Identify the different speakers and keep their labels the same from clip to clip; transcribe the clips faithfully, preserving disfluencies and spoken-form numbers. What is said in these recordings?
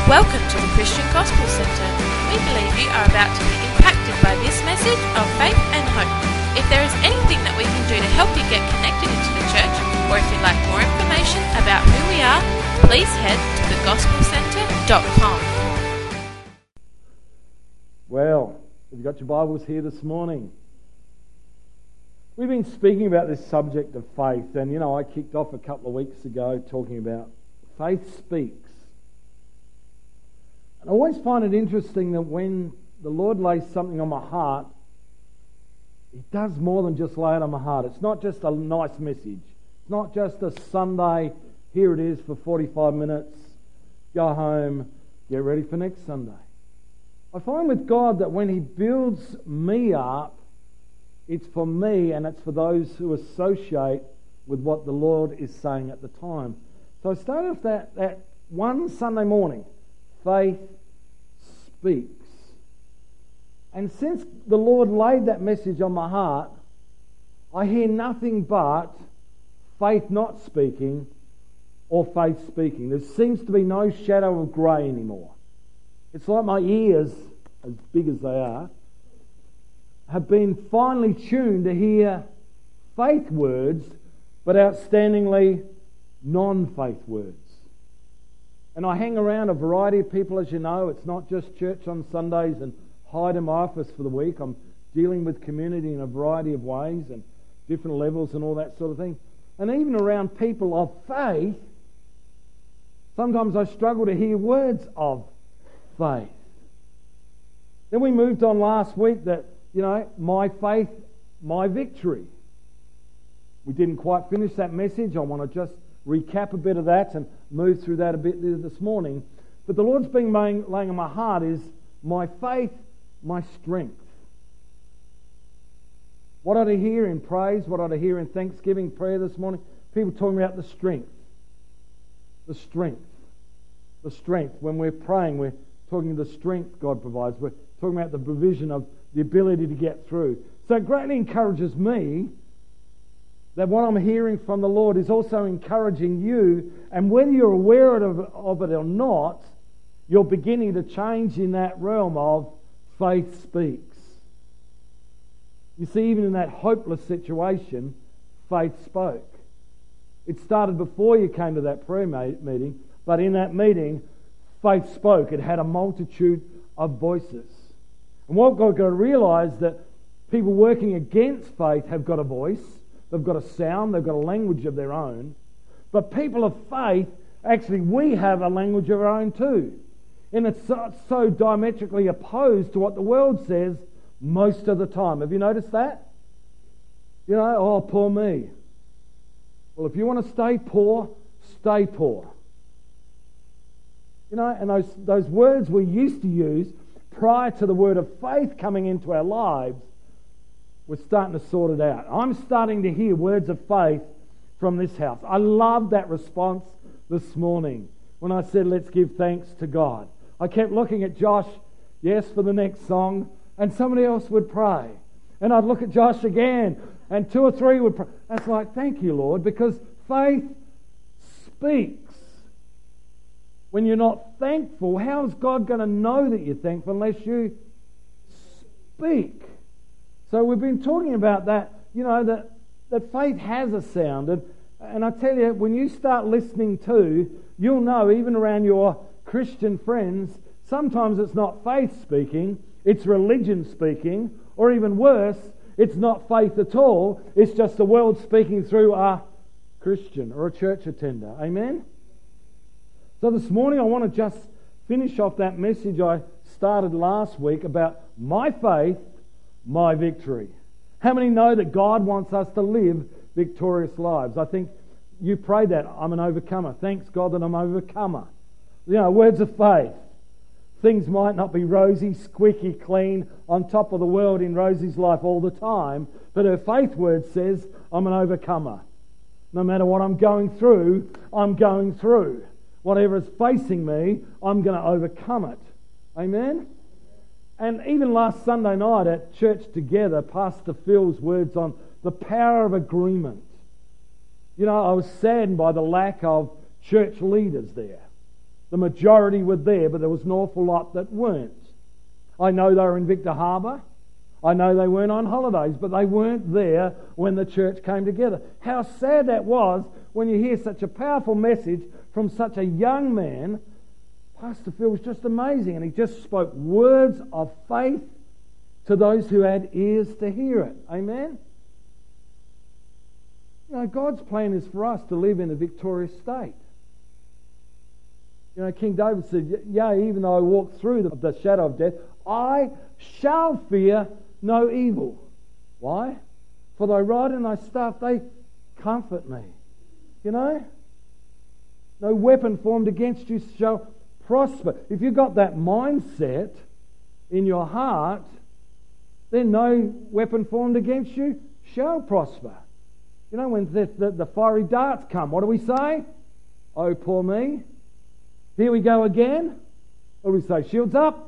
Speaker 1: Welcome to the Christian Gospel Centre. We believe you are about to be impacted by this message of faith and hope. If there is anything that we can do to help you get connected into the church, or if you'd like more information about who we are, please head to the gospel centre dot com.
Speaker 2: Well, have you got your Bibles here this morning? We've been speaking about this subject of faith, and you know, I kicked off a couple of weeks ago talking about faith speaks. And I always find it interesting that when the Lord lays something on my heart, He does more than just lay it on my heart. It's not just a nice message. It's not just a Sunday, here it is for forty-five minutes, go home, get ready for next Sunday. I find with God that when He builds me up, it's for me and it's for those who associate with what the Lord is saying at the time. So I started off that, that one Sunday morning, faith speaks. And since the Lord laid that message on my heart, I hear nothing but faith not speaking or faith speaking. There seems to be no shadow of grey anymore. It's like my ears, as big as they are, have been finely tuned to hear faith words, but outstandingly non-faith words. And I hang around a variety of people, as you know. It's not just church on Sundays and hide in my office for the week. I'm dealing with community in a variety of ways and different levels and all that sort of thing. And even around people of faith, sometimes I struggle to hear words of faith. Then we moved on last week that, you know, my faith, my victory. We didn't quite finish that message. I want to just recap a bit of that and move through that a bit this morning. But the Lord's been laying, laying on my heart is my faith, my strength. What ought to hear in praise, what ought to hear in thanksgiving prayer this morning? People talking about the strength. The strength. The strength. When we're praying, we're talking the strength God provides. We're talking about the provision of the ability to get through. So it greatly encourages me that what I'm hearing from the Lord is also encouraging you, and whether you're aware of, of it or not, you're beginning to change in that realm of faith speaks. You see, even in that hopeless situation, faith spoke. It started before you came to that prayer meeting, but in that meeting, faith spoke. It had a multitude of voices. And what we've got to realise that people working against faith have got a voice. They've got a sound, they've got a language of their own. But people of faith, actually we have a language of our own too. And it's so, so diametrically opposed to what the world says most of the time. Have you noticed that? You know, oh, poor me. Well, if you want to stay poor, stay poor. You know, and those, those words we used to use prior to the word of faith coming into our lives, we're starting to sort it out. I'm starting to hear words of faith from this house. I love that response this morning when I said, let's give thanks to God. I kept looking at Josh, yes, for the next song, and somebody else would pray. And I'd look at Josh again, and two or three would pray. That's like, thank you, Lord, because faith speaks. When you're not thankful, how is God going to know that you're thankful unless you speak? So we've been talking about that, you know, that, that faith has a sound. And, and I tell you, when you start listening to, you'll know, even around your Christian friends, sometimes it's not faith speaking, it's religion speaking, or even worse, it's not faith at all, it's just the world speaking through a Christian or a church attender. Amen? So this morning I want to just finish off that message I started last week about my faith, my victory. How many know that God wants us to live victorious lives? I think you prayed that. I'm an overcomer. Thanks God that I'm an overcomer. You know, words of faith. Things might not be rosy, squeaky clean on top of the world in Rosie's life all the time, but her faith word says, I'm an overcomer. No matter what I'm going through, I'm going through. Whatever is facing me, I'm going to overcome it. Amen? And even last Sunday night at church together, Pastor Phil's words on the power of agreement. You know, I was saddened by the lack of church leaders there. The majority were there, but there was an awful lot that weren't. I know they were in Victor Harbor. I know they weren't on holidays, but they weren't there when the church came together. How sad that was when you hear such a powerful message from such a young man. Pastor Phil was just amazing, and he just spoke words of faith to those who had ears to hear it. Amen? You know, God's plan is for us to live in a victorious state. You know, King David said, yea, even though I walk through the, the shadow of death, I shall fear no evil. Why? For thy rod and thy staff, they comfort me. You know? No weapon formed against you shall prosper. If you've got that mindset in your heart, then no weapon formed against you shall prosper. You know, when the, the, the fiery darts come, what do we say? Oh, poor me. Here we go again. What do we say? Shields up.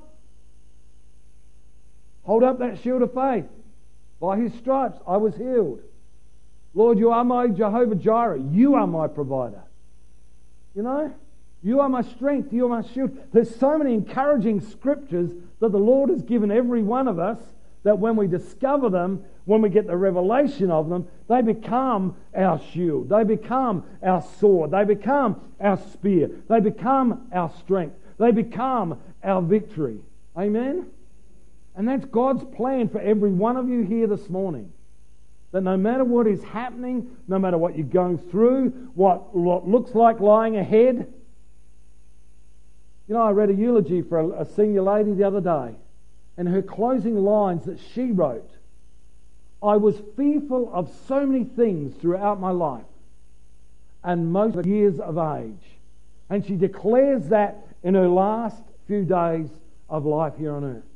Speaker 2: Hold up that shield of faith. By his stripes I was healed. Lord, you are my Jehovah Jireh. You are my provider. You know? You are my strength. You are my shield. There's so many encouraging scriptures that the Lord has given every one of us that when we discover them, when we get the revelation of them, they become our shield. They become our sword. They become our spear. They become our strength. They become our victory. Amen? And that's God's plan for every one of you here this morning. That no matter what is happening, no matter what you're going through, what, what looks like lying ahead. You know, I read a eulogy for a, a senior lady the other day, and her closing lines that she wrote, I was fearful of so many things throughout my life and most of years of age. And she declares that in her last few days of life here on earth.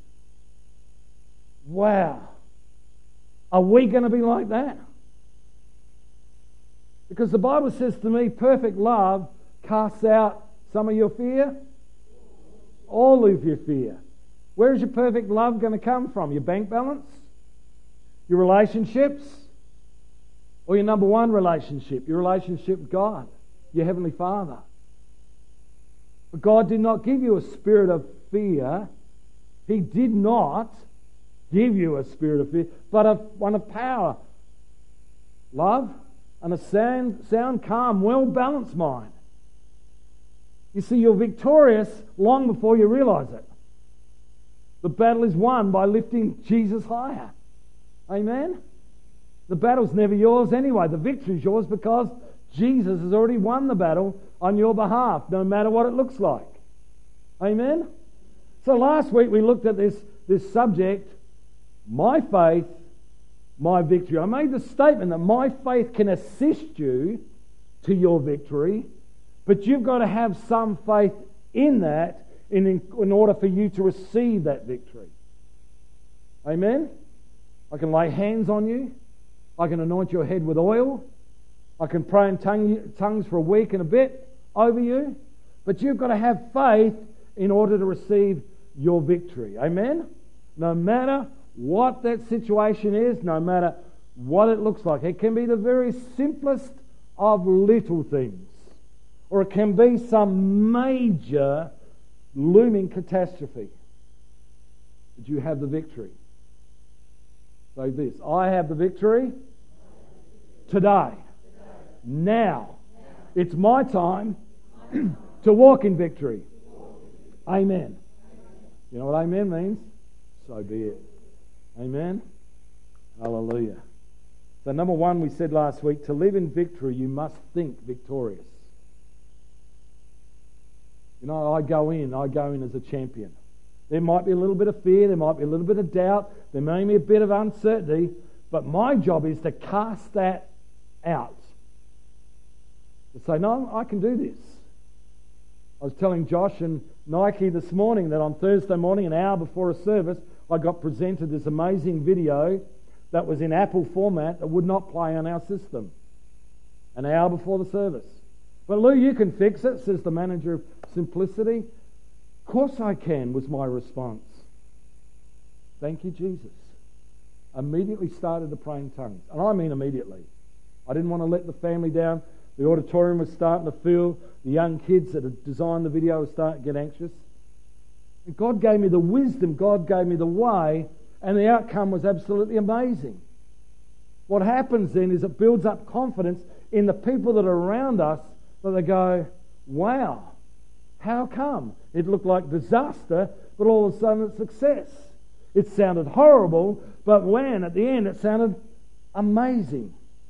Speaker 2: Wow. Are we going to be like that? Because the Bible says to me, perfect love casts out some of your fear, all of your fear. Where is your perfect love going to come from? Your bank balance? Your relationships? Or your number one relationship? Your relationship with God, your Heavenly Father. But God did not give you a spirit of fear. He did not give you a spirit of fear, but of one of power, love, and a sound, sound calm, well-balanced mind. You see, you're victorious long before you realise it. The battle is won by lifting Jesus higher. Amen? The battle's never yours anyway. The victory's yours because Jesus has already won the battle on your behalf, no matter what it looks like. Amen? So last week we looked at this, this subject, my faith, my victory. I made the statement that my faith can assist you to your victory, but you've got to have some faith in that in, in order for you to receive that victory. Amen? I can lay hands on you. I can anoint your head with oil. I can pray in tongue, tongues for a week and a bit over you. But you've got to have faith in order to receive your victory. Amen? No matter what that situation is, no matter what it looks like. It can be the very simplest of little things. Or it can be some major looming catastrophe. But you have the victory. Say this, I have the victory today. Now. It's my time to walk in victory. Amen. You know what amen means? So be it. Amen. Hallelujah. So number one, we said last week, to live in victory, you must think victorious. You know, I go in, I go in as a champion. There might be a little bit of fear, there might be a little bit of doubt, there may be a bit of uncertainty, but my job is to cast that out. To say, no, I can do this. I was telling Josh and Nike this morning that on Thursday morning, an hour before a service, I got presented this amazing video that was in Apple format that would not play on our system. An hour before the service. But Lou, you can fix it, says the manager of Simplicity. Of course I can, was my response. Thank you, Jesus. Immediately started to pray in tongues. And I mean immediately. I didn't want to let the family down. The auditorium was starting to fill. The young kids that had designed the video were starting to get anxious. And God gave me the wisdom. God gave me the way. And the outcome was absolutely amazing. What happens then is it builds up confidence in the people that are around us, that they go, wow, how come? It looked like disaster, but all of a sudden it's success. It sounded horrible, but when at the end it sounded amazing.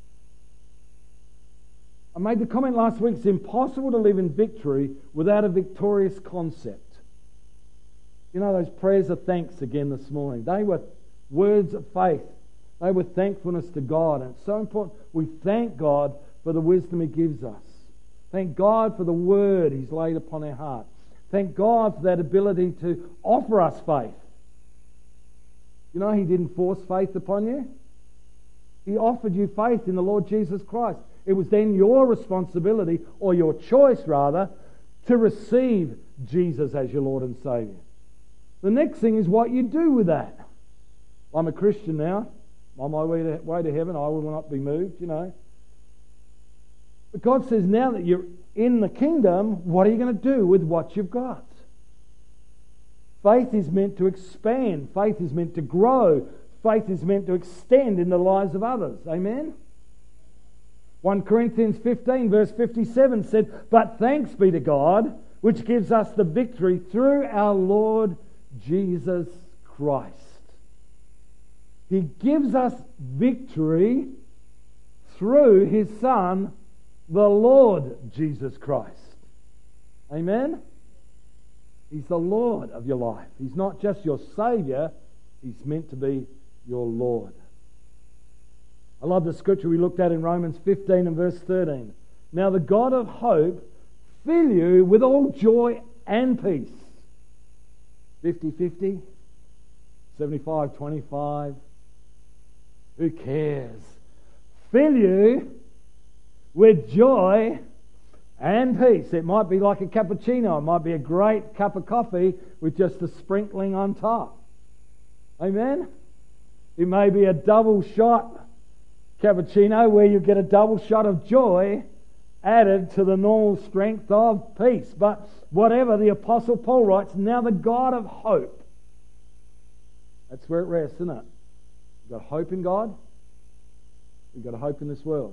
Speaker 2: I made the comment last week, it's impossible to live in victory without a victorious concept. You know, those prayers of thanks again this morning, they were words of faith. They were thankfulness to God. And it's so important we thank God for the wisdom He gives us. Thank God for the word He's laid upon our heart. Thank God for that ability to offer us faith. You know, He didn't force faith upon you. He offered you faith in the Lord Jesus Christ. It was then your responsibility, or your choice rather, to receive Jesus as your Lord and Saviour. The next thing is what you do with that. I'm a Christian now. On my way to, way to heaven, I will not be moved, you know. But God says now that you're in the kingdom, what are you going to do with what you've got? Faith is meant to expand. Faith is meant to grow. Faith is meant to extend in the lives of others. Amen? First Corinthians fifteen verse fifty-seven said, "But thanks be to God, which gives us the victory through our Lord Jesus Christ." He gives us victory through His Son, the Lord Jesus Christ. Amen? He's the Lord of your life. He's not just your Saviour, He's meant to be your Lord. I love the scripture we looked at in Romans fifteen and verse thirteen. "Now the God of hope fill you with all joy and peace." fifty-fifty? seventy-five twenty-five? Who cares? Fill you with joy and peace. It might be like a cappuccino. It might be a great cup of coffee with just a sprinkling on top. Amen? It may be a double shot cappuccino where you get a double shot of joy added to the normal strength of peace. But whatever, the Apostle Paul writes, "Now the God of hope." That's where it rests, isn't it? You've got hope in God. You've got hope in this world.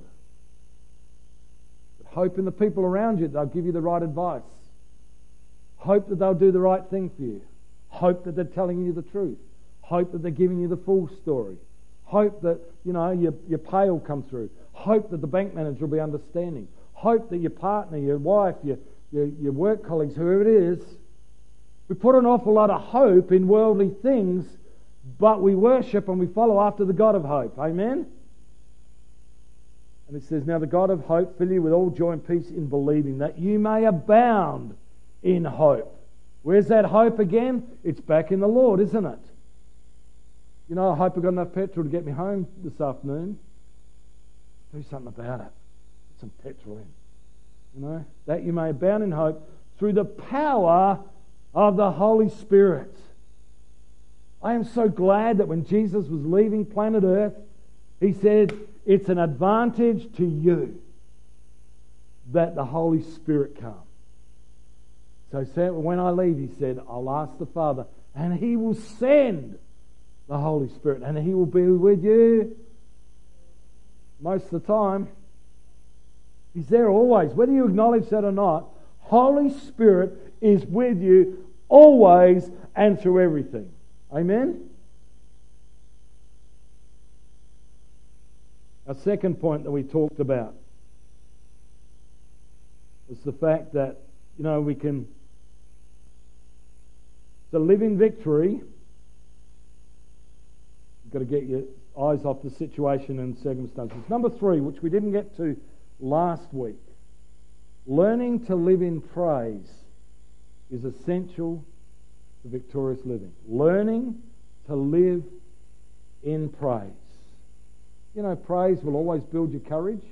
Speaker 2: But hope in the people around you, they'll give you the right advice. Hope that they'll do the right thing for you. Hope that they're telling you the truth. Hope that they're giving you the full story. Hope that, you know, your, your pay will come through. Hope that the bank manager will be understanding. Hope that your partner, your wife, your, your, your work colleagues, whoever it is, we put an awful lot of hope in worldly things, but we worship and we follow after the God of hope. Amen? And it says, "Now the God of hope fill you with all joy and peace in believing, that you may abound in hope." Where's that hope again? It's back in the Lord, isn't it? You know, I hope I've got enough petrol to get me home this afternoon. Do something about it. Put some petrol in. You know, that you may abound in hope through the power of the Holy Spirit. I am so glad that when Jesus was leaving planet Earth, He said, it's an advantage to you that the Holy Spirit come. So when I leave, He said, I'll ask the Father, and He will send the Holy Spirit, and He will be with you most of the time. He's there always. Whether you acknowledge that or not, Holy Spirit is with you always and through everything. Amen? Our second point that we talked about was the fact that, you know, we can, to live in victory, you've got to get your eyes off the situation and circumstances. Number three, which we didn't get to last week, learning to live in praise is essential to victorious living. Learning to live in praise. You know, praise will always build your courage.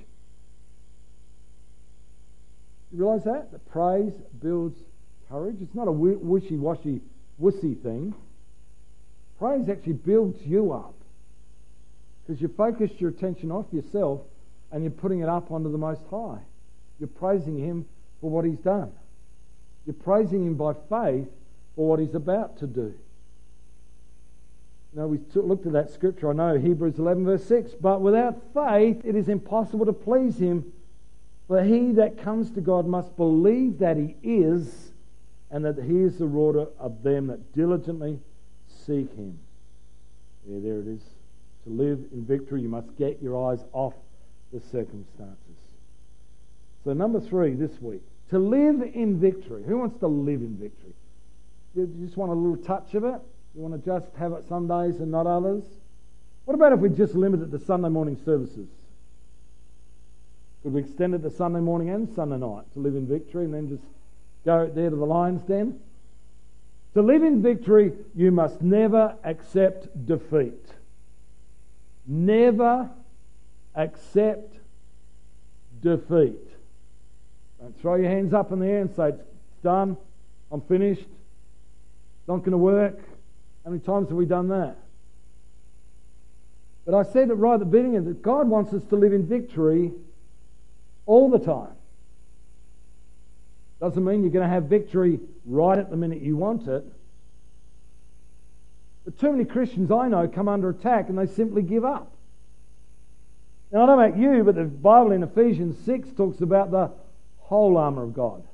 Speaker 2: You realise that? That praise builds courage. It's not a wishy-washy, wussy thing. Praise actually builds you up. Because you focus your attention off yourself and you're putting it up onto the Most High. You're praising Him for what He's done. You're praising Him by faith for what He's about to do. Now, we looked at that scripture, I know, Hebrews eleven verse six. But without faith it is impossible to please Him. For he that comes to God must believe that He is, and that He is the rewarder of them that diligently seek Him. Yeah, there it is. To live in victory, you must get your eyes off the circumstances. So number three this week, to live in victory. Who wants to live in victory? You just want a little touch of it? You want to just have it some days and not others? What about if we just limit it to Sunday morning services? Could we extend it to Sunday morning and Sunday night to live in victory, and then just go there to the lion's den? To live in victory, you must never accept defeat. Never accept defeat. Don't throw your hands up in the air and say, it's done, I'm finished, it's not going to work. How many times have we done that? But I said it right at the beginning, that God wants us to live in victory all the time. Doesn't mean you're going to have victory right at the minute you want it. But too many Christians I know come under attack and they simply give up. Now, I don't know about you, but the Bible in Ephesians six talks about the whole armour of God.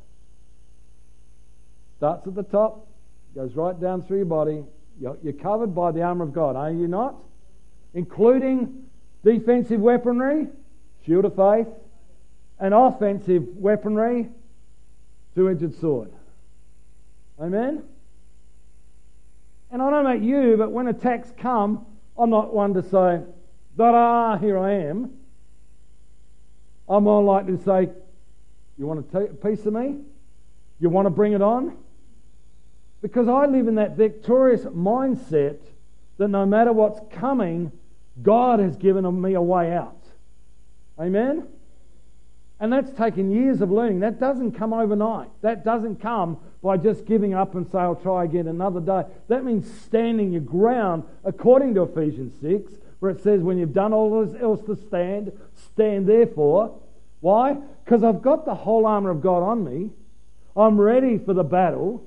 Speaker 2: Starts at the top, goes right down through your body. You're covered by the armour of God, are you not? Including defensive weaponry, shield of faith, and offensive weaponry, two-edged sword. Amen? And I don't know about you, but when attacks come, I'm not one to say, ta-da, here I am. I'm more likely to say, you want a piece of me? You want to bring it on? Because I live in that victorious mindset that no matter what's coming, God has given me a way out. Amen? And that's taken years of learning. That doesn't come overnight. That doesn't come by just giving up and say, I'll try again another day. That means standing your ground according to Ephesians six, where it says, when you've done all else to stand, stand therefore. Why? Because I've got the whole armour of God on me. I'm ready for the battle.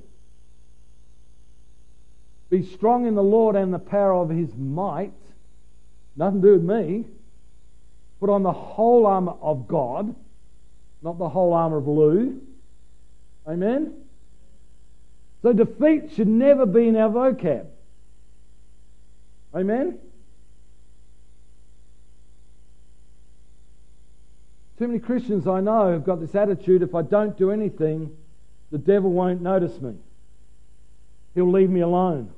Speaker 2: Be strong in the Lord and the power of His might. Nothing to do with me. Put on the whole armour of God, not the whole armour of Lou. Amen? So defeat should never be in our vocab. Amen? Too many Christians I know have got this attitude, if I don't do anything, the devil won't notice me. He'll leave me alone.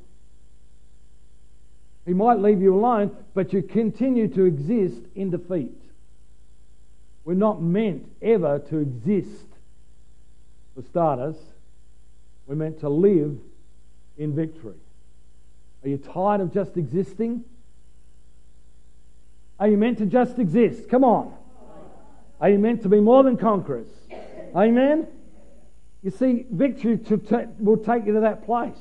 Speaker 2: He might leave you alone, but you continue to exist in defeat. We're not meant ever to exist, for starters. We're meant to live in victory. Are you tired of just existing? Are you meant to just exist? Come on. Are you meant to be more than conquerors? Amen? You see, victory to ta- will take you to that place.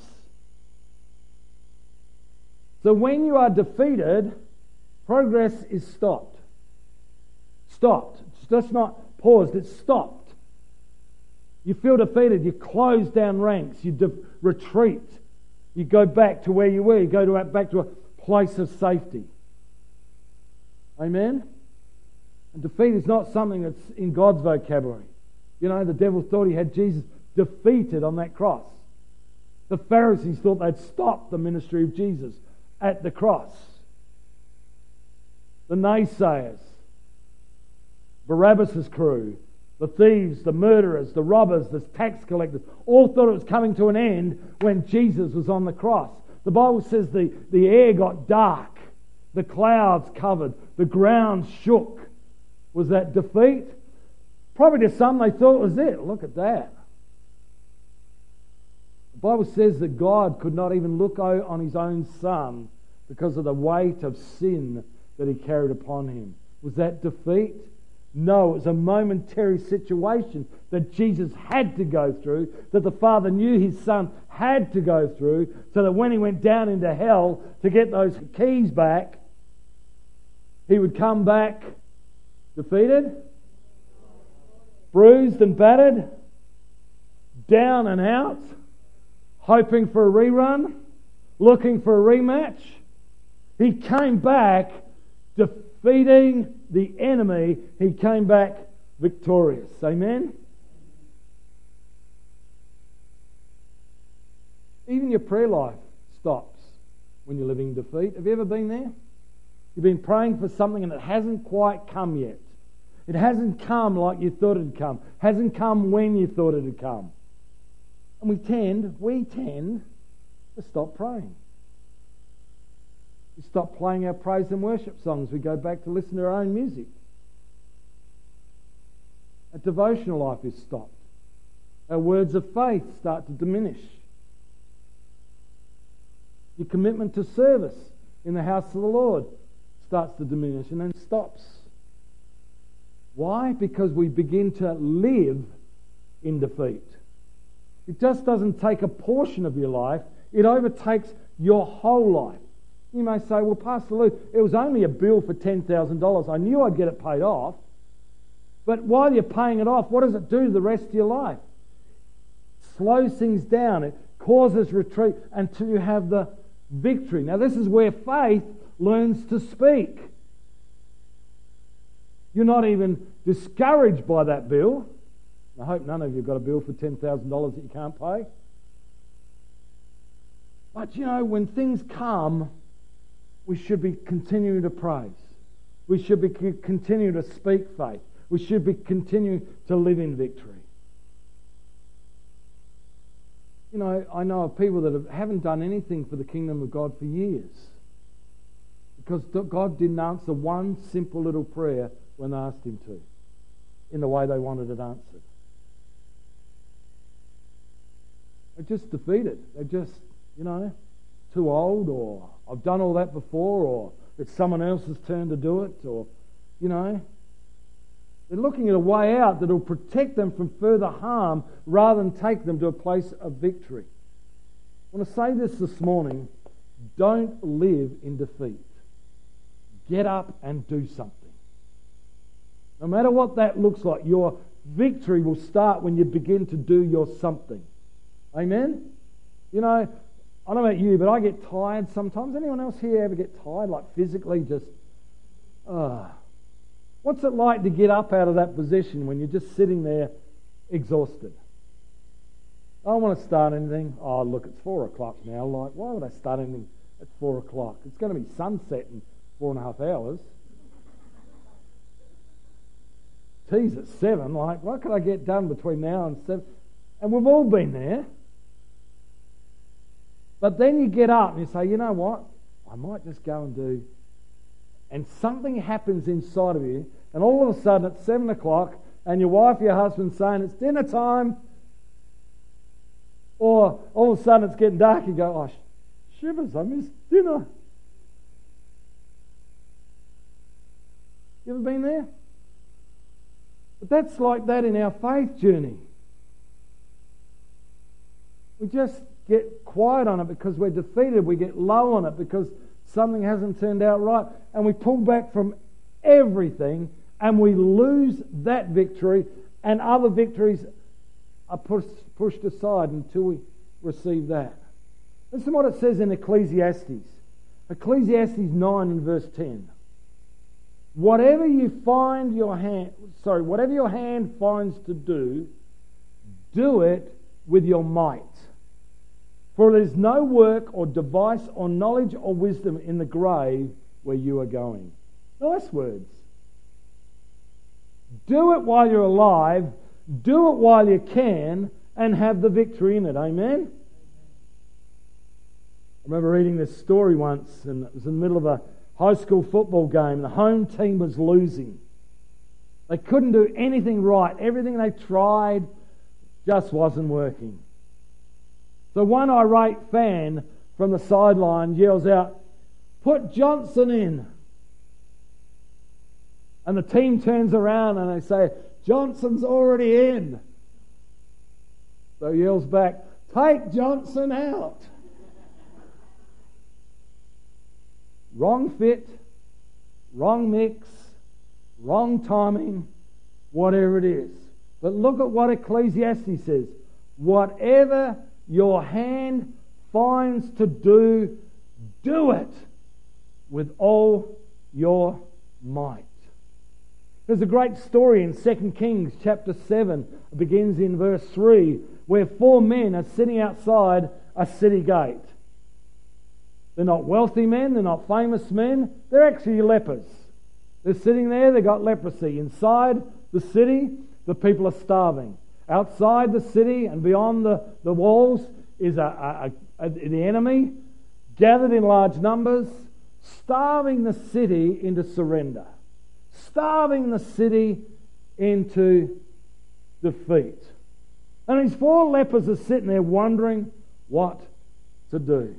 Speaker 2: So when you are defeated, progress is stopped. Stopped. It's just not paused, it's stopped. You feel defeated, you close down ranks, you de- retreat. You go back to where you were, you go to back to a place of safety. Amen? And defeat is not something that's in God's vocabulary. You know, the devil thought he had Jesus defeated on that cross. The Pharisees thought they'd stopped the ministry of Jesus at the cross. The naysayers, Barabbas' crew, the thieves, the murderers, the robbers, the tax collectors, all thought it was coming to an end when Jesus was on the cross. The Bible says the, the air got dark, the clouds covered, the ground shook. Was that defeat? Probably to some they thought it was it. Look at that. The Bible says that God could not even look out on His own Son because of the weight of sin that He carried upon Him. Was that defeat? No, it was a momentary situation that Jesus had to go through, that the Father knew His Son had to go through, so that when He went down into hell to get those keys back, He would come back defeated? bruised and battered, down and out, hoping for a rerun, looking for a rematch. He came back defeating the enemy. He came back victorious. Amen? Even your prayer life stops when you're living in defeat. Have you ever been there? You've been praying for something and it hasn't quite come yet. It hasn't come like you thought it'd come. Hasn't come when you thought it'd come. And we tend, we tend to stop praying. We stop playing our praise and worship songs. We go back to listen to our own music. Our devotional life is stopped. Our words of faith start to diminish. Your commitment to service in the house of the Lord starts to diminish and then stops. Why? Because we begin to live in defeat. It just doesn't take a portion of your life, it overtakes your whole life. You may say, well, Pastor Lou, it was only a bill for ten thousand dollars. I knew I'd get it paid off. But while you're paying it off, what does it do to the rest of your life? It slows things down. It causes retreat until you have the victory. Now, this is where faith learns to speak. You're not even discouraged by that bill. I hope none of you have got a bill for ten thousand dollars that you can't pay. But, you know, when things come, we should be continuing to praise. We should be continuing to speak faith. We should be continuing to live in victory. You know, I know of people that have, haven't done anything for the kingdom of God for years because God didn't answer one simple little prayer when they asked Him to, in the way they wanted it answered. They're just defeated. They're just, you know, too old, or I've done all that before, or it's someone else's turn to do it, or, you know, they're looking at a way out that will protect them from further harm rather than take them to a place of victory. I want to say this this morning: don't live in defeat. Get up and do something. No matter what that looks like, your victory will start when you begin to do your something. Amen? You know, I don't know about you, but I get tired sometimes. Anyone else here ever get tired, like physically just... Uh, what's it like to get up out of that position when you're just sitting there exhausted? I don't want to start anything. Oh, look, it's four o'clock now. Like, why would I start anything at four o'clock? It's going to be sunset in four and a half hours. Tea's at seven. Like, what could I get done between now and seven? And we've all been there. But then you get up and you say, you know what? I might just go and do... And something happens inside of you, and all of a sudden it's seven o'clock, and your wife or your husband's saying it's dinner time, or all of a sudden it's getting dark, you go, oh, shivers, I missed dinner. You ever been there? But that's like that in our faith journey. We just get quiet on it because we're defeated. We get low on it because something hasn't turned out right. And we pull back from everything and we lose that victory, and other victories are push, pushed aside until we receive that. Listen to what it says in Ecclesiastes. Ecclesiastes nine in verse ten. Whatever you find your hand, sorry, whatever your hand finds to do, do it with your might. For there is no work or device or knowledge or wisdom in the grave where you are going. Nice words. Do it while you're alive, do it while you can, and have the victory in it. Amen? I remember reading this story once, and it was in the middle of a high school football game. The home team was losing. They couldn't do anything right. Everything they tried just wasn't working. So one irate fan from the sideline yells out, "Put Johnson in." And the team turns around and they say, "Johnson's already in." So he yells back, "Take Johnson out." Wrong fit, wrong mix, wrong timing, whatever it is. But look at what Ecclesiastes says. Whatever your hand finds to do, do it with all your might. There's a great story in Second Kings chapter seven. It begins in verse three, where four men are sitting outside a city gate. They're not wealthy men, they're not famous men, they're actually lepers. They're sitting there, they've got leprosy. Inside the city, the people are starving. Outside the city and beyond the, the walls is a, a, a, the enemy, gathered in large numbers, starving the city into surrender. Starving the city into defeat. And these four lepers are sitting there wondering what to do.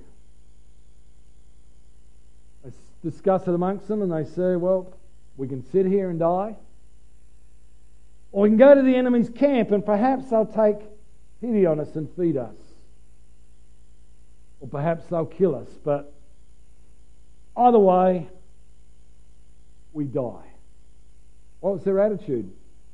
Speaker 2: They discuss it amongst them and they say, well, we can sit here and die, or we can go to the enemy's camp and perhaps they'll take pity on us and feed us. Or perhaps they'll kill us, but either way, we die. What was their attitude?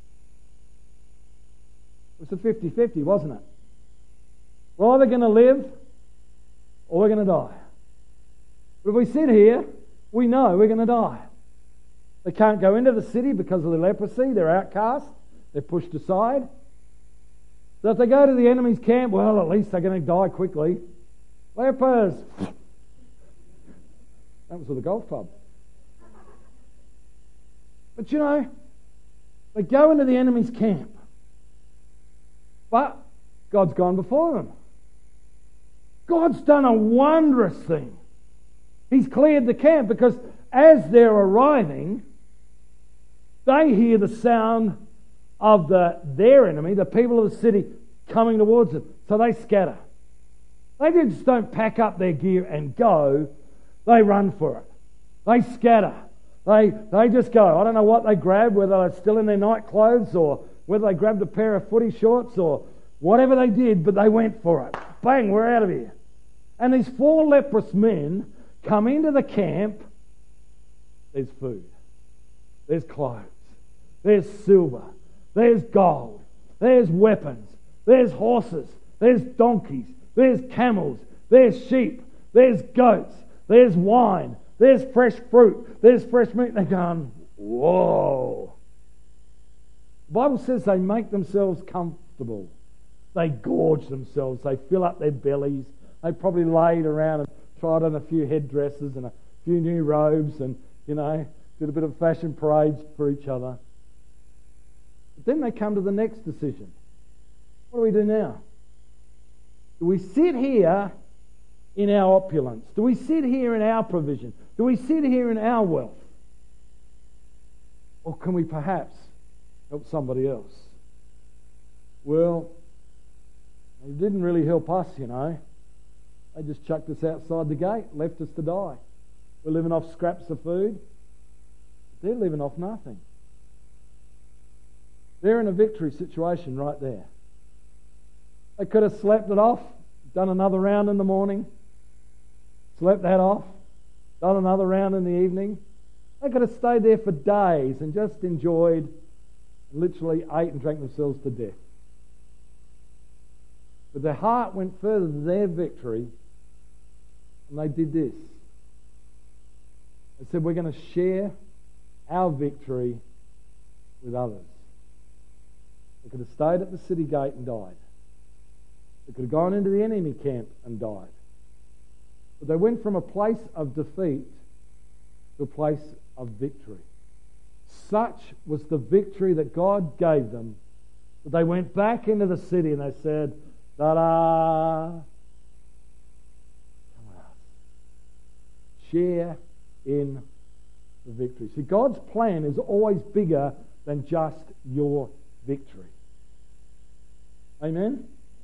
Speaker 2: It was a fifty-fifty, wasn't it? We're either going to live or we're going to die. But if we sit here, we know we're going to die. They can't go into the city because of the leprosy. They're outcast. They're pushed aside. So if they go to the enemy's camp, well, at least they're going to die quickly. Lepers! That was with a golf club. But you know, they go into the enemy's camp. But God's gone before them. God's done a wondrous thing. He's cleared the camp because as they're arriving, they hear the sound of the their enemy, the people of the city, coming towards them. So they scatter. They just don't pack up their gear and go. They run for it. They scatter. They they just go. I don't know what they grabbed, whether they're still in their night clothes or whether they grabbed a pair of footy shorts or whatever they did, but they went for it. Bang, we're out of here. And these four leprous men come into the camp. There's food. There's clothes. There's silver. There's gold. There's weapons. There's horses. There's donkeys. There's camels. There's sheep. There's goats. There's wine. There's fresh fruit. There's fresh meat. They're going, whoa. The Bible says they make themselves comfortable. They gorge themselves. They fill up their bellies. They probably laid around and tried on a few headdresses and a few new robes and, you know, did a bit of fashion parades for each other. But then they come to the next decision. What do we do now? Do we sit here in our opulence? Do we sit here in our provision? Do we sit here in our wealth? Or can we perhaps help somebody else? Well, they didn't really help us, you know. They just chucked us outside the gate, left us to die. We're living off scraps of food. They're living off nothing. They're in a victory situation right there. They could have slept it off, done another round in the morning, slept that off, done another round in the evening. They could have stayed there for days and just enjoyed, literally ate and drank themselves to death. But their heart went further than their victory, and they did this. They said, we're going to share our victory with others. They could have stayed at the city gate and died. They could have gone into the enemy camp and died. But they went from a place of defeat to a place of victory. Such was the victory that God gave them that they went back into the city and they said, ta-da! Come on. Share in the victory. See, God's plan is always bigger than just your victory. Amen?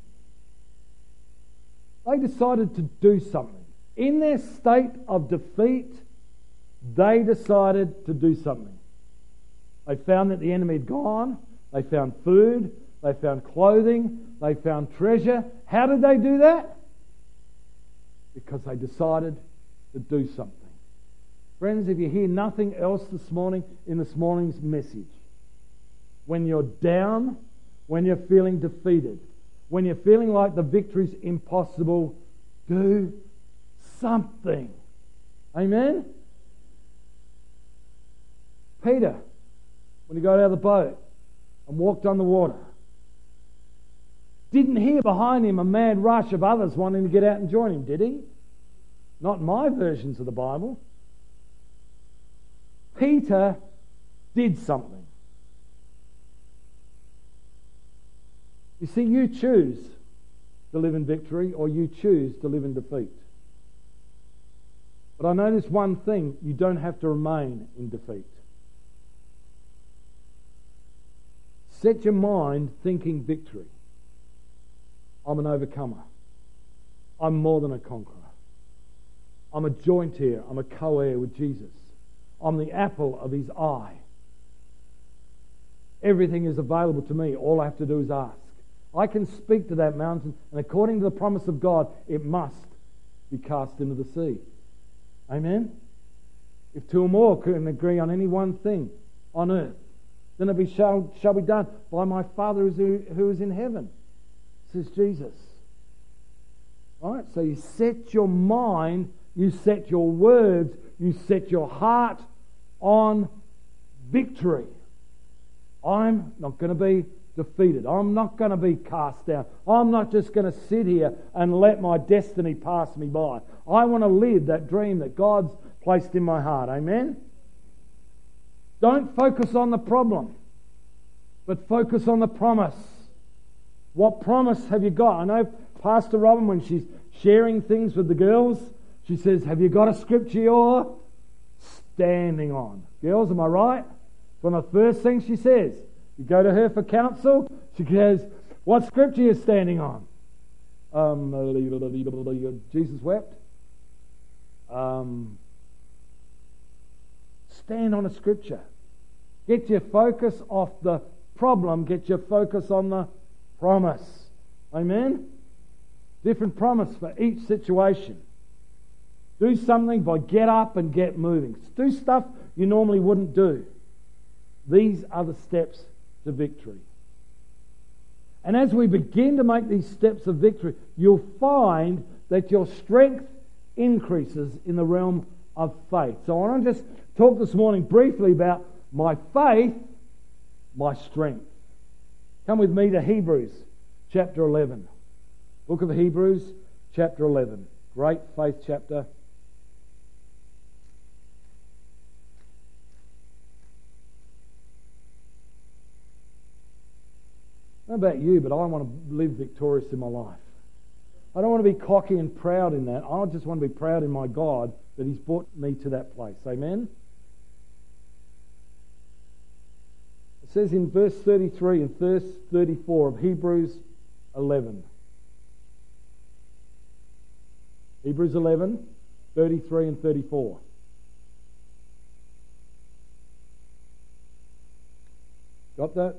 Speaker 2: They decided to do something. In their state of defeat, they decided to do something. They found that the enemy had gone. They found food. They found clothing. They found treasure. How did they do that? Because they decided to do something. Friends, if you hear nothing else this morning in this morning's message, when you're down, when you're feeling defeated, when you're feeling like the victory's impossible, do something. Amen? Peter, when he got out of the boat and walked on the water, didn't hear behind him a mad rush of others wanting to get out and join him, did he? Not in my versions of the Bible. Peter did something. You see, you choose to live in victory or you choose to live in defeat. But I notice one thing, you don't have to remain in defeat. Set your mind thinking victory. I'm an overcomer. I'm more than a conqueror. I'm a joint heir. I'm a co-heir with Jesus. I'm the apple of his eye. Everything is available to me. All I have to do is ask. I can speak to that mountain, and according to the promise of God, it must be cast into the sea. Amen? If two or more can agree on any one thing on earth, then it be shall, shall be done by my Father who, who is in heaven, says Jesus. Right? So you set your mind, you set your words, you set your heart on victory. I'm not going to be defeated. I'm not going to be cast down. I'm not just going to sit here and let my destiny pass me by. I want to live that dream that God's placed in my heart. Amen? Don't focus on the problem, but focus on the promise. What promise have you got? I know Pastor Robin, when she's sharing things with the girls, she says, have you got a scripture you're standing on? Girls, am I right? One of the first things she says. You go to her for counsel, she goes, what scripture are you standing on? Um, Jesus wept. Um, stand on a scripture. Get your focus off the problem. Get your focus on the promise. Amen? Different promise for each situation. Do something by get up and get moving. Do stuff you normally wouldn't do. These are the steps to victory. And as we begin to make these steps of victory, you'll find that your strength increases in the realm of faith. So I want to just talk this morning briefly about my faith, my strength. Come with me to Hebrews chapter eleven. Book of Hebrews chapter eleven. Great faith chapter. I don't know about you, but I want to live victorious in my life. I don't want to be cocky and proud in that. I just want to be proud in my God that He's brought me to that place. Amen? It says in verse thirty-three and verse thirty-four of Hebrews eleven. Hebrews eleven, thirty-three and thirty-four. Got that?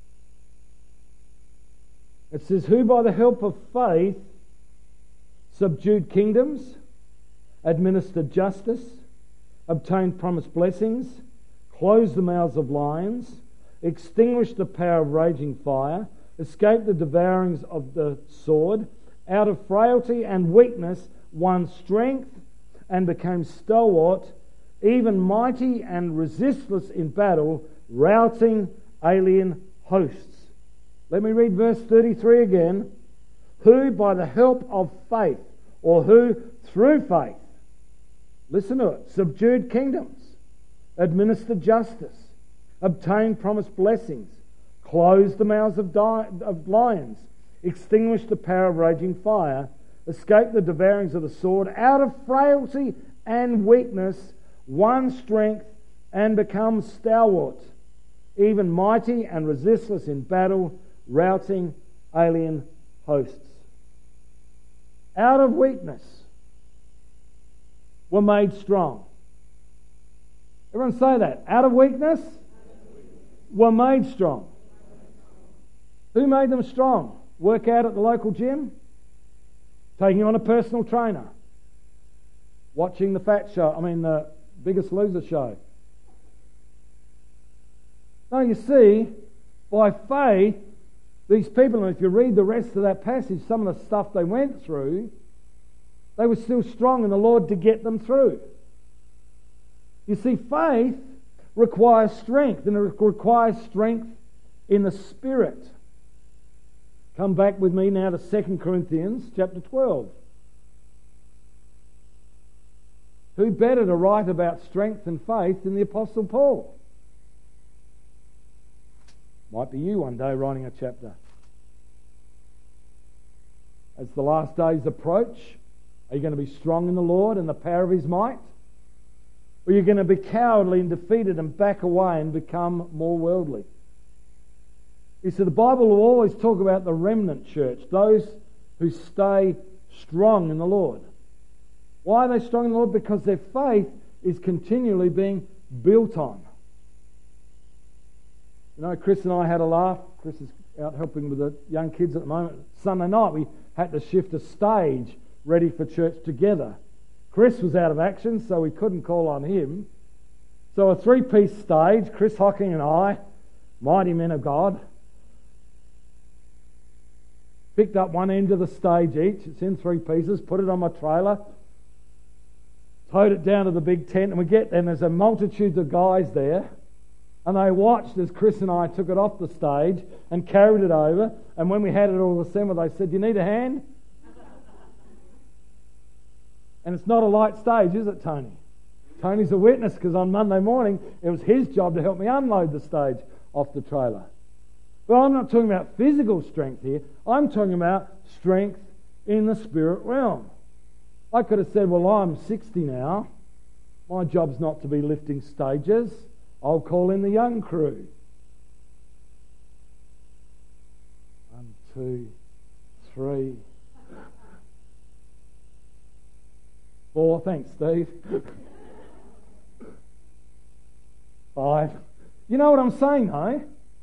Speaker 2: It says, who by the help of faith subdued kingdoms, administered justice, obtained promised blessings, closed the mouths of lions, extinguished the power of raging fire, escaped the devourings of the sword, out of frailty and weakness won strength and became stalwart, even mighty and resistless in battle, routing alien hosts. Let me read verse thirty-three again. Who by the help of faith, or who through faith, listen to it, subdued kingdoms, administered justice, obtained promised blessings, closed the mouths of, di- of lions, extinguished the power of raging fire, escaped the devourings of the sword, out of frailty and weakness won strength and become stalwart, even mighty and resistless in battle, routing alien hosts. Out of weakness were made strong. Everyone say that. Out of weakness were made strong. Who made them strong? Work out at the local gym? Taking on a personal trainer? Watching the Fat Show, I mean the Biggest Loser show? No, you see, by faith, These people, and if you read the rest of that passage, some of the stuff they went through, they were still strong in the Lord to get them through. You see, faith requires strength, and it requires strength in the Spirit. Come back with me now to Second Corinthians chapter twelve. Who better to write about strength and faith than the Apostle Paul? Might be you one day writing a chapter. As the last days approach, are you going to be strong in the Lord and the power of His might? Or are you going to be cowardly and defeated and back away and become more worldly? You see, the Bible will always talk about the remnant church, those who stay strong in the Lord. Why are they strong in the Lord? Because their faith is continually being built on. You know, Chris and I had a laugh. Chris is out helping with the young kids at the moment. Sunday night we had to shift a stage ready for church together. Chris was out of action, so we couldn't call on him. So a three-piece stage, Chris Hocking and I, mighty men of God, picked up one end of the stage each. It's in three pieces, put it on my trailer, towed it down to the big tent, and we get there and there's a multitude of guys there, and they watched as Chris and I took it off the stage and carried it over, and when we had it all assembled, they said, "Do you need a hand?" And it's not a light stage, is it, Tony? Tony's a witness, because on Monday morning it was his job to help me unload the stage off the trailer. But I'm not talking about physical strength here. I'm talking about strength in the spirit realm. I could have said, well, I'm sixty now. My job's not to be lifting stages. I'll call in the young crew. One, two, three, four. Thanks, Steve. Five. You know what I'm saying, though?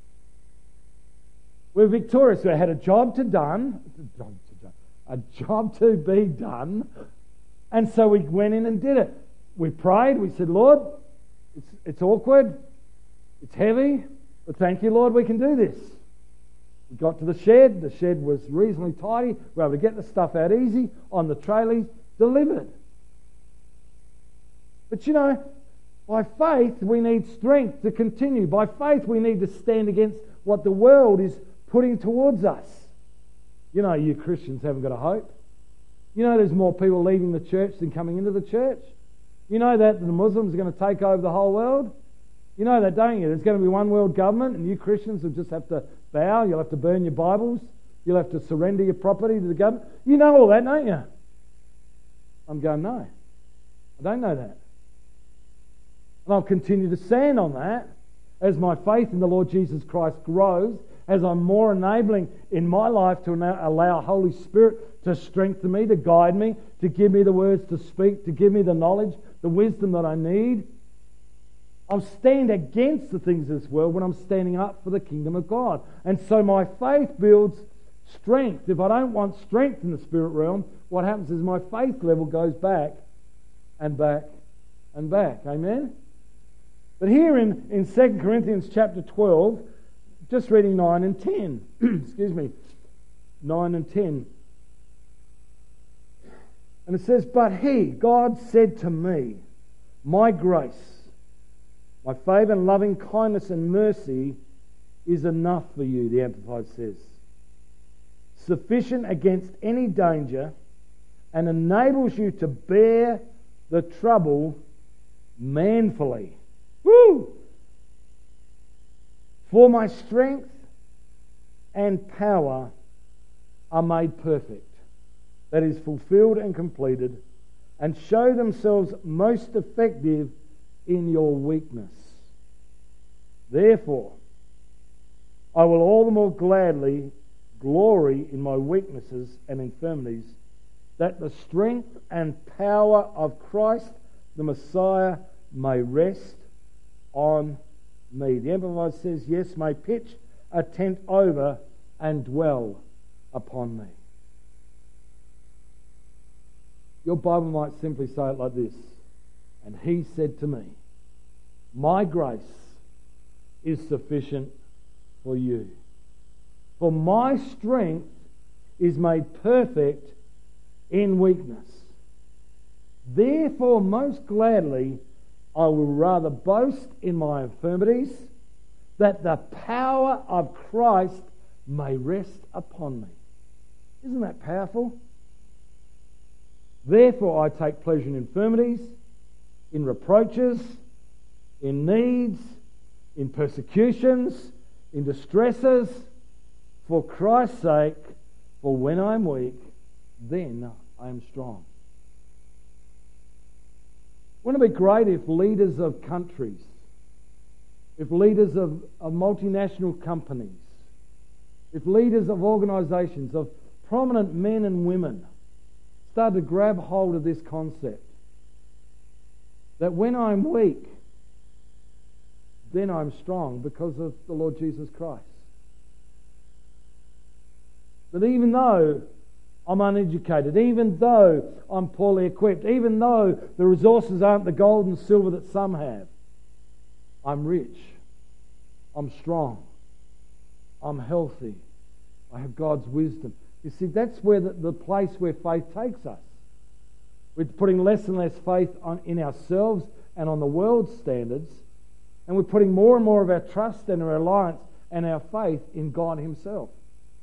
Speaker 2: We're victorious. We had a job to done, a job to be done, and so we went in and did it. We prayed. We said, Lord, it's, it's awkward, it's heavy, but thank you, Lord, we can do this. We got to the shed. The shed was reasonably tidy. We were able to get the stuff out easy on the traileys, delivered. But you know, by faith we need strength to continue. By faith we need to stand against what the world is putting towards us. You know, you Christians haven't got a hope. You know there's more people leaving the church than coming into the church. You know that the Muslims are going to take over the whole world. You know that, don't you? There's going to be one world government and you Christians will just have to bow. You'll have to burn your Bibles. You'll have to surrender your property to the government. You know all that, don't you? I'm going, no. I don't know that. And I'll continue to stand on that as my faith in the Lord Jesus Christ grows, as I'm more enabling in my life to allow Holy Spirit to strengthen me, to guide me, to give me the words to speak, to give me the knowledge, the wisdom that I need. I'll stand against the things of this world when I'm standing up for the kingdom of God. And so my faith builds strength. If I don't want strength in the spirit realm, what happens is my faith level goes back and back and back. Amen? But here in, in Second Corinthians chapter twelve, just reading nine and ten, excuse me, nine and ten. And it says, but he, God said to me, my grace, my favour and loving kindness and mercy is enough for you, the Amplified says. Sufficient against any danger and enables you to bear the trouble manfully. Woo! For my strength and power are made perfect, that is, fulfilled and completed, and show themselves most effective in your weakness. Therefore, I will all the more gladly glory in my weaknesses and infirmities, that the strength and power of Christ the Messiah may rest on me. The Amplified says, yes, may pitch a tent over and dwell upon me. Your Bible might simply say it like this. And he said to me, my grace is sufficient for you. For my strength is made perfect in weakness. Therefore, most gladly, I will rather boast in my infirmities, that the power of Christ may rest upon me. Isn't that powerful? Therefore, I take pleasure in infirmities, in reproaches, in needs, in persecutions, in distresses, for Christ's sake. For when I'm weak, then I am strong. Wouldn't it be great if leaders of countries, if leaders of, of multinational companies, if leaders of organisations, of prominent men and women started to grab hold of this concept, that when I'm weak, then I'm strong because of the Lord Jesus Christ. That even though I'm uneducated, even though I'm poorly equipped, even though the resources aren't the gold and silver that some have, I'm rich, I'm strong, I'm healthy, I have God's wisdom. You see, that's where the, the place where faith takes us. We're putting less and less faith on, in ourselves and on the world's standards, and we're putting more and more of our trust and our reliance and our faith in God Himself.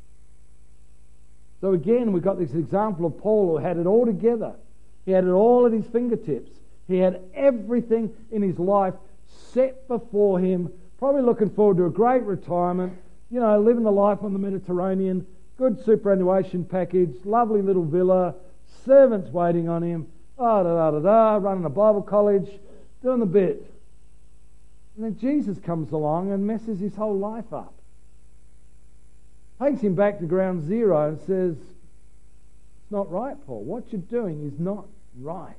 Speaker 2: So again, we've got this example of Paul who had it all together. He had it all at his fingertips. He had everything in his life set before him, probably looking forward to a great retirement, you know, living the life on the Mediterranean, good superannuation package, lovely little villa, servants waiting on him, da da da da da, running a Bible college, doing the bit. And then Jesus comes along and messes his whole life up. Takes him back to ground zero and says, it's not right, Paul. What you're doing is not right.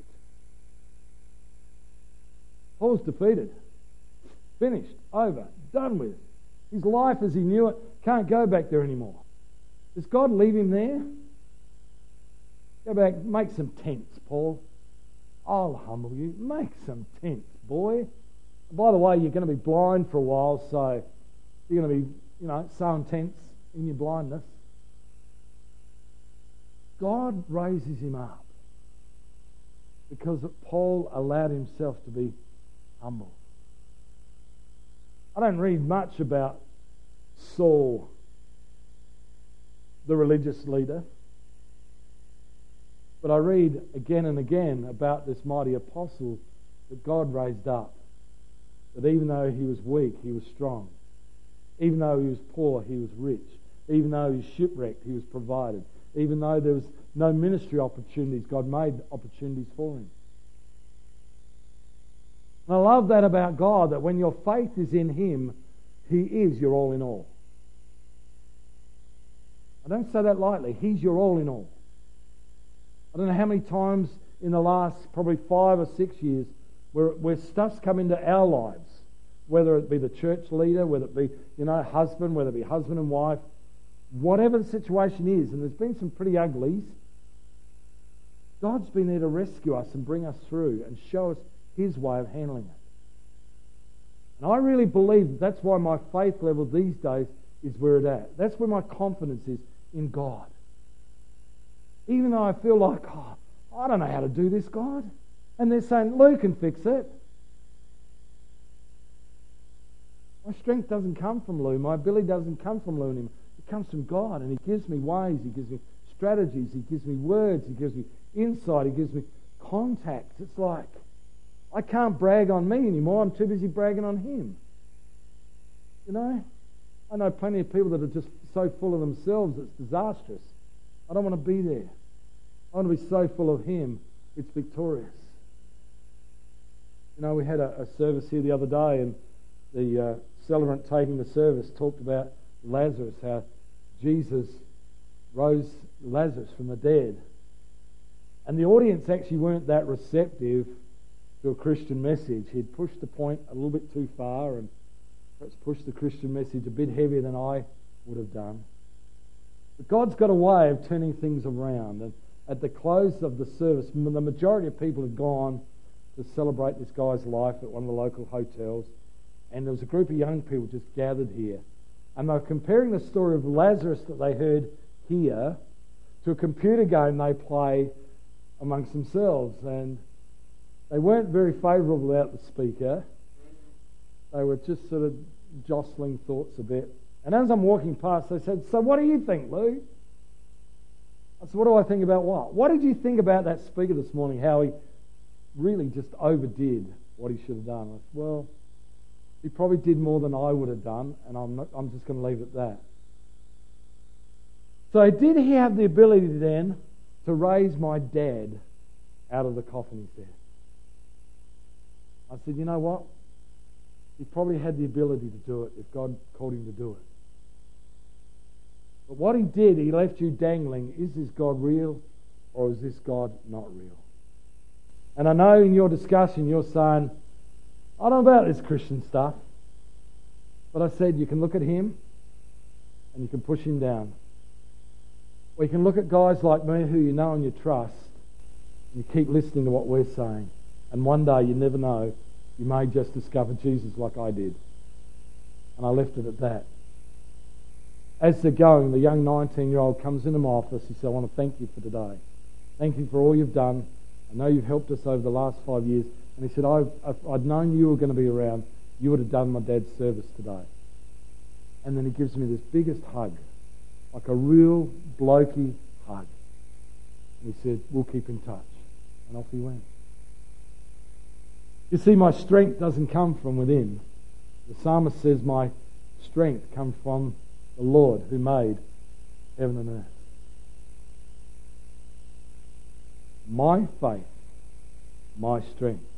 Speaker 2: Paul's defeated. Finished. Over. Done with. His life as he knew it can't go back there anymore. Does God leave him there? Go back, make some tents, Paul. I'll humble you. Make some tents, boy. By the way, you're going to be blind for a while, so you're going to be, you know, sewing tents in your blindness. God raises him up because Paul allowed himself to be humble. I don't read much about Saul, the religious leader, but I read again and again about this mighty apostle that God raised up, that even though he was weak, he was strong. Even though he was poor, he was rich. Even though he was shipwrecked, he was provided. Even though there was no ministry opportunities, God made opportunities for him. And I love that about God, that when your faith is in Him, He is your all in all. I don't say that lightly. He's your all in all. I don't know how many times in the last probably five or six years where, where stuff's come into our lives, whether it be the church leader, whether it be, you know, husband, whether it be husband and wife, whatever the situation is, and there's been some pretty uglies, God's been there to rescue us and bring us through and show us His way of handling it. And I really believe that that's why my faith level these days is where it's at. That's where my confidence is in God. Even though I feel like, oh, I don't know how to do this, God. And they're saying, Lou can fix it. My strength doesn't come from Lou. My ability doesn't come from Lou anymore. It comes from God, and He gives me ways. He gives me strategies. He gives me words. He gives me insight. He gives me contacts. It's like, I can't brag on me anymore. I'm too busy bragging on Him. You know? I know plenty of people that are just so full of themselves it's disastrous. I don't want to be there. I want to be so full of Him it's victorious. You know, we had a, a service here the other day, and the uh, celebrant taking the service talked about Lazarus, how Jesus rose Lazarus from the dead. And the audience actually weren't that receptive to a Christian message. He'd pushed the point a little bit too far and perhaps pushed the Christian message a bit heavier than I would have done. But God's got a way of turning things around. And at the close of the service, the majority of people had gone to celebrate this guy's life at one of the local hotels. And there was a group of young people just gathered here. And they were comparing the story of Lazarus that they heard here to a computer game they play amongst themselves. And they weren't very favourable about the speaker. They were just sort of jostling thoughts a bit. And as I'm walking past, they said, "So what do you think, Lou?" I said, "What do I think about what? What did you think about that speaker this morning, how he really just overdid what he should have done?" I said, "Well, he probably did more than I would have done, and I'm not, I'm just going to leave it at that." So did he have the ability then to raise my dad out of the coffin, he said. I said, "You know what? He probably had the ability to do it if God called him to do it. But what he did, he left you dangling. Is this God real or is this God not real?" And I know in your discussion you're saying, "I don't know about this Christian stuff." But I said, you can look at him and you can push him down. Or you can look at guys like me who you know and you trust, and you keep listening to what we're saying. And one day, you never know, you may just discover Jesus like I did. And I left it at that. As they're going, the young nineteen-year-old comes into my office. He said, "I want to thank you for today. Thank you for all you've done. I know you've helped us over the last five years." And he said, I've, if I'd known you were going to be around, you would have done my dad's service today. And then he gives me this biggest hug, like a real blokey hug. And he said, "We'll keep in touch." And off he went. You see, my strength doesn't come from within. The psalmist says, "My strength comes from the Lord who made heaven and earth." My faith, my strength.